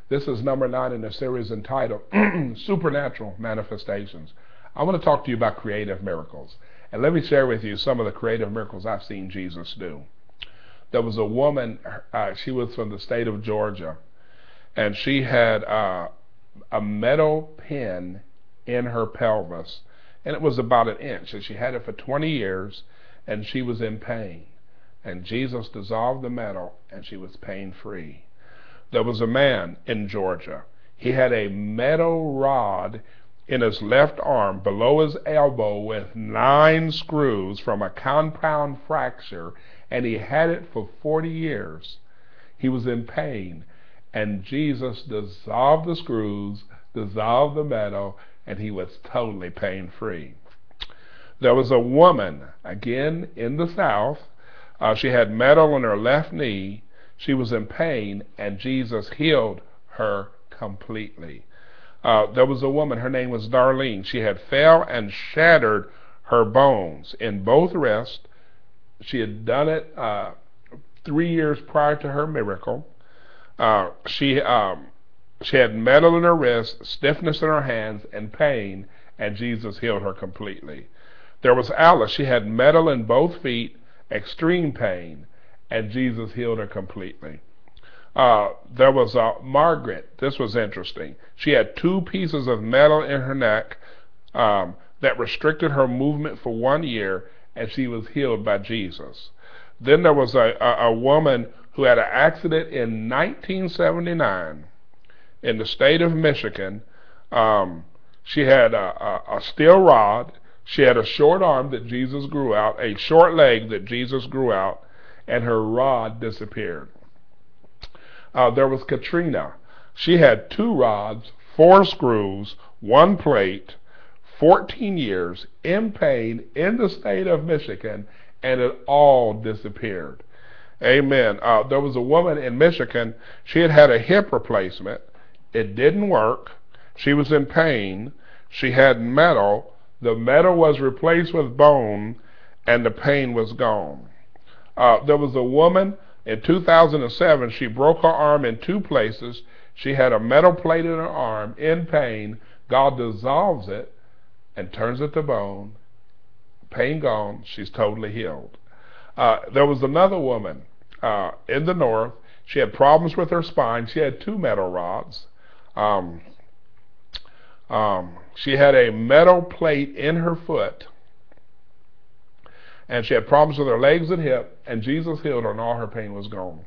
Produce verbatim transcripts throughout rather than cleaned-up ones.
This is number nine in a series entitled Supernatural Manifestations. I want to talk to you about creative miracles. And let me share with you some of the creative miracles I've seen Jesus do. There was a woman, uh, she was from the state of Georgia, and she had uh, a metal pin in her pelvis, and it was about an inch, and she had it for twenty years, and she was in pain. And Jesus dissolved the metal, and she was pain-free. There was a man in Georgia. He had a metal rod in his left arm below his elbow with nine screws from a compound fracture, and he had it for forty years. He was in pain, and Jesus dissolved the screws, dissolved the metal, and he was totally pain-free. There was a woman, again in the South. Uh, she had metal in her left knee. She was in pain, and Jesus healed her completely. Uh, there was a woman, her name was Darlene. She had fell and shattered her bones in both wrists. She had done it uh, three years prior to her miracle. Uh, she um, she had metal in her wrist, stiffness in her hands, and pain, and Jesus healed her completely. There was Alice. She had metal in both feet, extreme pain, and Jesus healed her completely. Uh, there was uh, Margaret. This was interesting. She had two pieces of metal in her neck um, that restricted her movement for one year, and she was healed by Jesus. Then there was a, a, a woman who had an accident in nineteen seventy-nine in the state of Michigan. Um, she had a, a, a steel rod. She had a short arm that Jesus grew out, a short leg that Jesus grew out, and her rod disappeared. Uh, there was Katrina. She had two rods, four screws, one plate, fourteen years, in pain, in the state of Michigan, and it all disappeared. Amen. Uh, there was a woman in Michigan. She had had a hip replacement. It didn't work. She was in pain. She had metal. The metal was replaced with bone, and the pain was gone. Uh, there was a woman in two thousand seven. She broke her arm in two places. She had a metal plate in her arm, in pain. God dissolves it and turns it to bone. Pain gone. She's totally healed. Uh, there was another woman uh, in the north. She had problems with her spine. She had two metal rods. Um, um, she had a metal plate in her foot, and she had problems with her legs and hip, and Jesus healed her, and all her pain was gone.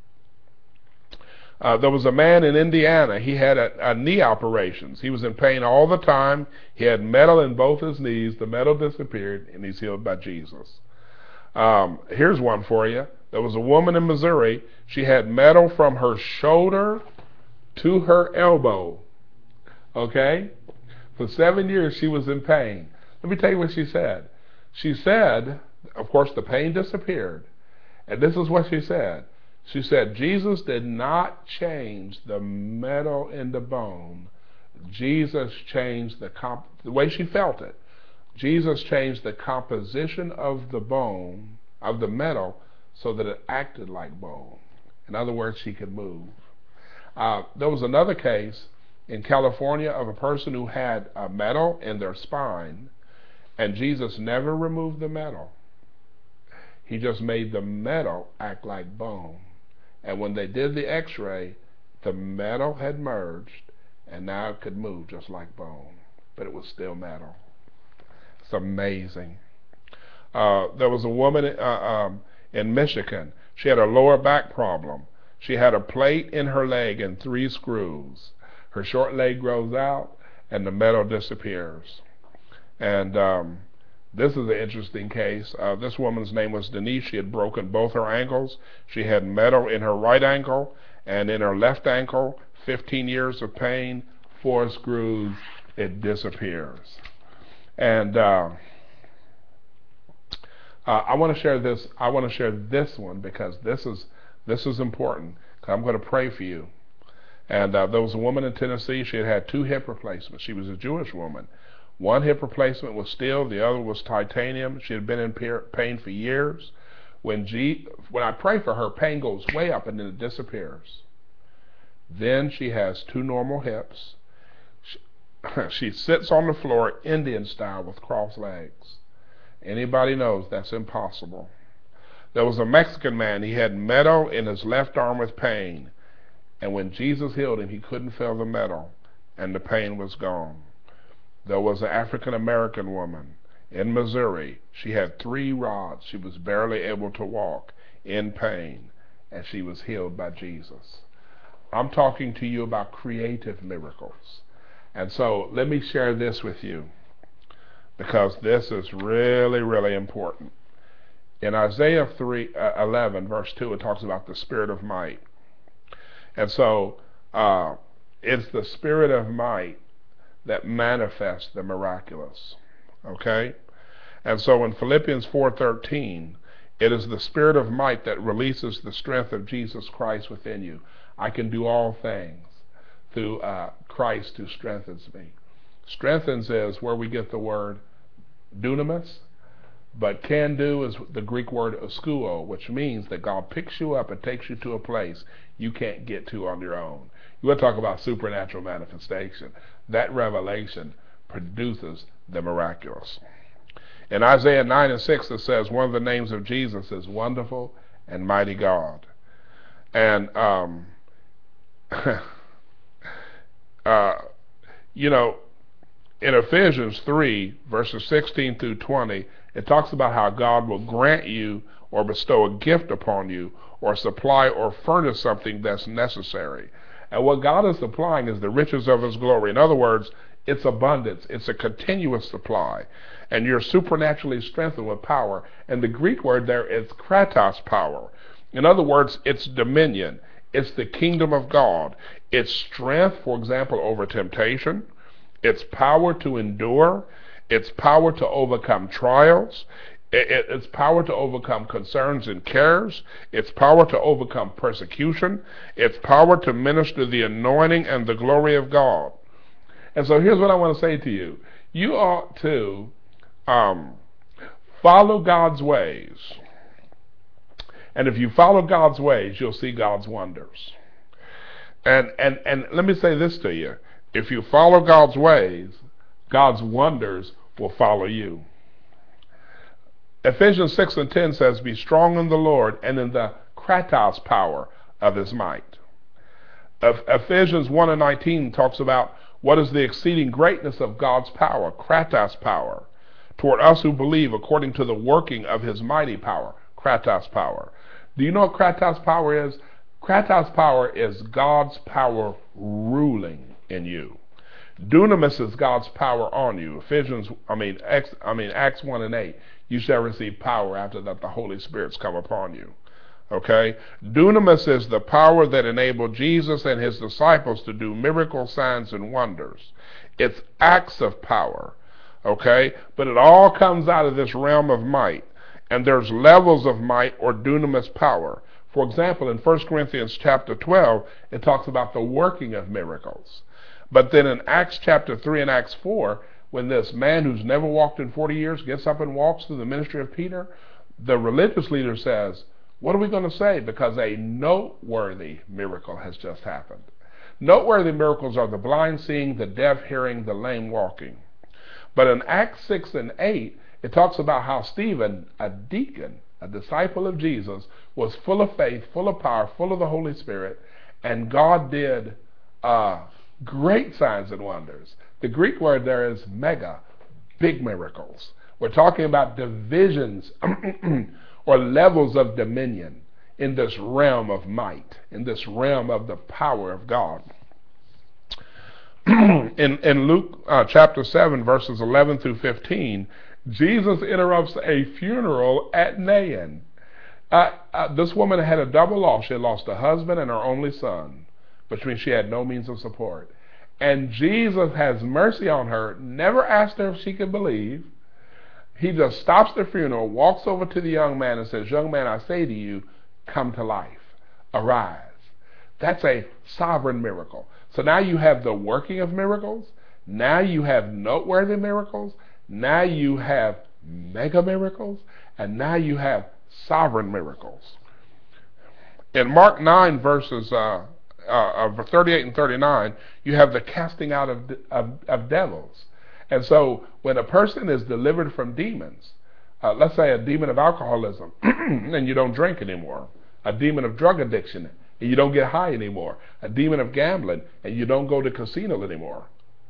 Uh, there was a man in Indiana. He had a, a knee operations. He was in pain all the time. He had metal in both his knees. The metal disappeared, and he's healed by Jesus. Um, here's one for you. There was a woman in Missouri. She had metal from her shoulder to her elbow. Okay? For seven years, she was in pain. Let me tell you what she said. She said, of course, the pain disappeared. And this is what she said. She said, Jesus did not change the metal in the bone. Jesus changed the comp- the way she felt it. Jesus changed the composition of the bone, of the metal, so that it acted like bone. In other words, she could move. Uh, there was another case in California of a person who had a metal in their spine, and Jesus never removed the metal. He just made the metal act like bone. And when they did the x-ray, the metal had merged, and now it could move just like bone. But it was still metal. It's amazing. Uh, there was a woman uh, um, in Michigan. She had a lower back problem. She had a plate in her leg and three screws. Her short leg grows out, and the metal disappears. And um, this is an interesting case. Uh, this woman's name was Denise. She had broken both her ankles. She had metal in her right ankle and in her left ankle. fifteen years of pain, four screws, it disappears. And uh, uh, I want to share this. I want to share this one because this is this is important. I'm going to pray for you. And uh, there was a woman in Tennessee. She had had two hip replacements. She was a Jewish woman. One hip replacement was steel. The other was titanium. She had been in pain for years. When G, when I pray for her, pain goes way up and then it disappears. Then she has two normal hips. She, she sits on the floor Indian style with crossed legs. Anybody knows that's impossible. There was a Mexican man. He had metal in his left arm with pain. And when Jesus healed him, he couldn't feel the metal, and the pain was gone. There was an African American woman in Missouri. She had three rods. She was barely able to walk in pain, and she was healed by Jesus. I'm talking to you about creative miracles. And so let me share this with you, because this is really, really important. In Isaiah three, uh, eleven, verse two, it talks about the spirit of might. And so uh, it's the spirit of might that manifests the miraculous. Okay? And so in Philippians four thirteen, it is the spirit of might that releases the strength of Jesus Christ within you. I can do all things through uh, Christ who strengthens me. Strengthens is where we get the word dunamis, but can do is the Greek word oskuo, which means that God picks you up and takes you to a place you can't get to on your own. You want to talk about supernatural manifestation. That revelation produces the miraculous. In Isaiah nine and six, it says one of the names of Jesus is Wonderful and Mighty God. And, um, uh, you know, in Ephesians three, verses sixteen through twenty, it talks about how God will grant you or bestow a gift upon you or supply or furnish something that's necessary. And what God is supplying is the riches of his glory. In other words, it's abundance. It's a continuous supply. And you're supernaturally strengthened with power. And the Greek word there is kratos power. In other words, it's dominion. It's the kingdom of God. It's strength, for example, over temptation. It's power to endure. It's power to overcome trials. It's power to overcome concerns and cares. It's power to overcome persecution. It's power to minister the anointing and the glory of God. And so here's what I want to say to you. You ought to um, follow God's ways. And if you follow God's ways, you'll see God's wonders. And, and, and let me say this to you. If you follow God's ways, God's wonders will follow you. Ephesians six and ten says, be strong in the Lord and in the kratos power of his might. Ephesians one and nineteen talks about what is the exceeding greatness of God's power, kratos power, toward us who believe according to the working of his mighty power, kratos power. Do you know what kratos power is? Kratos power is God's power ruling in you. Dunamis is God's power on you. Ephesians, I mean, Acts, I mean Acts one and eight. You shall receive power after that the Holy Spirit's come upon you. Okay? Dunamis is the power that enabled Jesus and his disciples to do miracles, signs, and wonders. It's acts of power. Okay? But it all comes out of this realm of might. And there's levels of might or dunamis power. For example, in First Corinthians chapter twelve, it talks about the working of miracles. But then in Acts chapter three and Acts four, when this man who's never walked in forty years gets up and walks through the ministry of Peter, the religious leader says, what are we going to say? Because a noteworthy miracle has just happened. Noteworthy miracles are the blind seeing, the deaf hearing, the lame walking. But in Acts six and eight, it talks about how Stephen, a deacon, a disciple of Jesus, was full of faith, full of power, full of the Holy Spirit, and God did uh, great signs and wonders. The Greek word there is mega, big miracles. We're talking about divisions or levels of dominion in this realm of might, in this realm of the power of God. in, in Luke uh, chapter seven, verses eleven through fifteen, Jesus interrupts a funeral at Nain. Uh, uh, this woman had a double loss. She had lost a husband and her only son, which means she had no means of support. And Jesus has mercy on her, never asked her if she could believe. He just stops the funeral, walks over to the young man and says, young man, I say to you, come to life. Arise. That's a sovereign miracle. So now you have the working of miracles. Now you have noteworthy miracles. Now you have mega miracles. And now you have sovereign miracles. In Mark nine, verses uh, uh, of thirty-eight and thirty-nine, you have the casting out of, of, of devils. And so when a person is delivered from demons, uh, let's say a demon of alcoholism, and you don't drink anymore, a demon of drug addiction, and you don't get high anymore, a demon of gambling, and you don't go to casino anymore,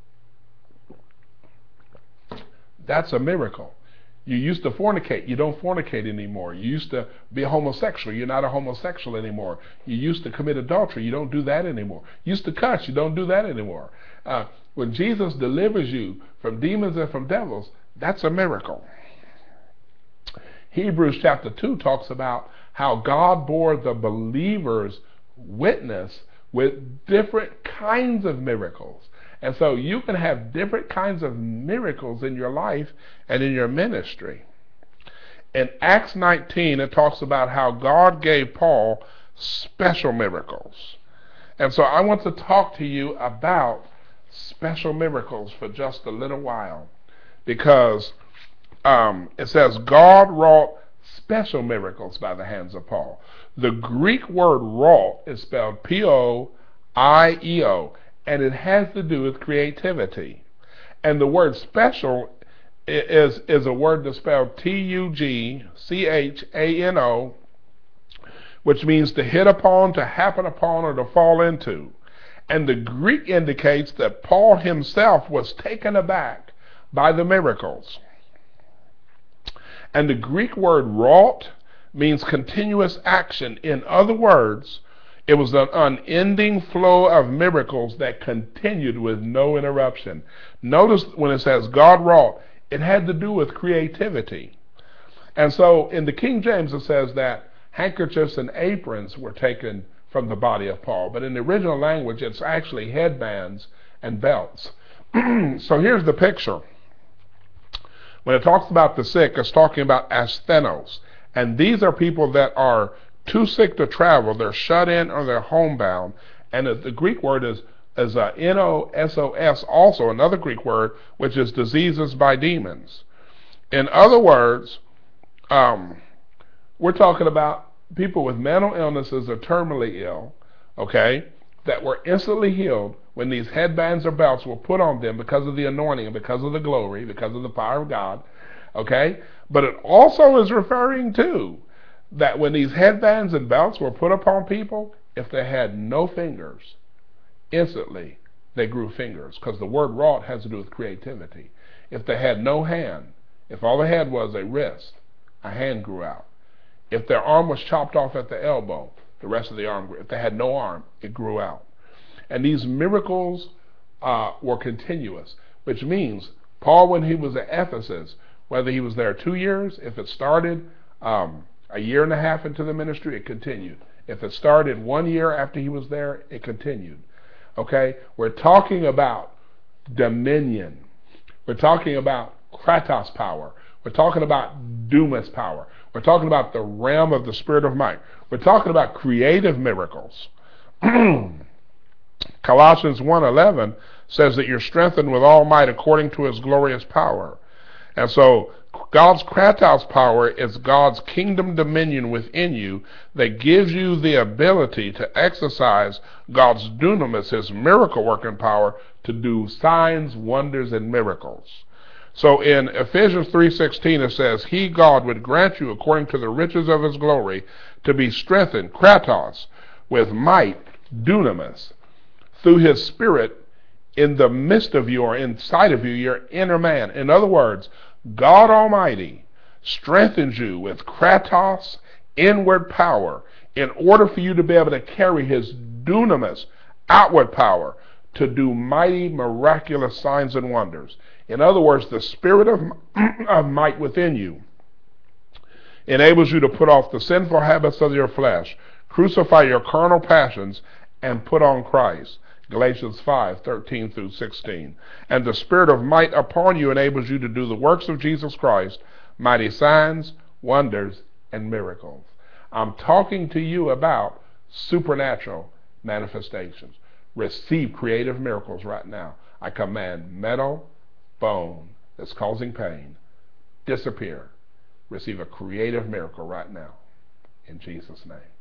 that's a miracle. You used to fornicate, you don't fornicate anymore. You used to be a homosexual, you're not a homosexual anymore. You used to commit adultery, you don't do that anymore. You used to cuss, you don't do that anymore. Uh, when Jesus delivers you from demons and from devils, that's a miracle. Hebrews chapter two talks about how God bore the believers witness with different kinds of miracles. And so you can have different kinds of miracles in your life and in your ministry. In Acts nineteen, it talks about how God gave Paul special miracles. And so I want to talk to you about special miracles for just a little while, because um, it says God wrought special miracles by the hands of Paul. The Greek word wrought is spelled P O I E O, and it has to do with creativity. And the word special is, is a word that's spelled T U G C H A N O, which means to hit upon, to happen upon, or to fall into. And the Greek indicates that Paul himself was taken aback by the miracles. And the Greek word wrought means continuous action. In other words, it was an unending flow of miracles that continued with no interruption. Notice when it says God wrought, it had to do with creativity. And so in the King James it says that handkerchiefs and aprons were taken from the body of Paul. But in the original language, it's actually headbands and belts. So here's the picture. When it talks about the sick, it's talking about asthenos. And these are people that are too sick to travel. They're shut in or they're homebound. And the Greek word is, is uh, N O S O S, also another Greek word, which is diseases by demons. In other words, um, we're talking about people with mental illnesses or terminally ill, okay, that were instantly healed when these headbands or belts were put on them because of the anointing and because of the glory, because of the power of God, okay? But it also is referring to that when these headbands and belts were put upon people, if they had no fingers, instantly they grew fingers, because the word wrought has to do with creativity. If they had no hand, if all they had was a wrist, a hand grew out. If their arm was chopped off at the elbow, the rest of the arm grew. If they had no arm, it grew out. And these miracles uh, were continuous, which means Paul, when he was at Ephesus, whether he was there two years, if it started um, a year and a half into the ministry, it continued. If it started one year after he was there, it continued. Okay? We're talking about dominion. We're talking about kratos power. We're talking about dunamis power. We're talking about the realm of the spirit of might. We're talking about creative miracles. Colossians one eleven says that you're strengthened with all might according to his glorious power. And so God's kratos power is God's kingdom dominion within you that gives you the ability to exercise God's dunamis, his miracle working power, to do signs, wonders, and miracles. So in Ephesians three sixteen it says, he, God, would grant you according to the riches of his glory to be strengthened, kratos, with might, dunamis, through his spirit in the midst of you or inside of you, your inner man. In other words, God Almighty strengthens you with kratos, inward power, in order for you to be able to carry his dunamis, outward power, to do mighty, miraculous signs and wonders. In other words, the spirit of, of might within you enables you to put off the sinful habits of your flesh, crucify your carnal passions, and put on Christ. Galatians five thirteen through sixteen. And the spirit of might upon you enables you to do the works of Jesus Christ, mighty signs, wonders, and miracles. I'm talking to you about supernatural manifestations. Receive creative miracles right now. I command metal, bone that's causing pain, disappear. Receive a creative miracle right now. In Jesus' name.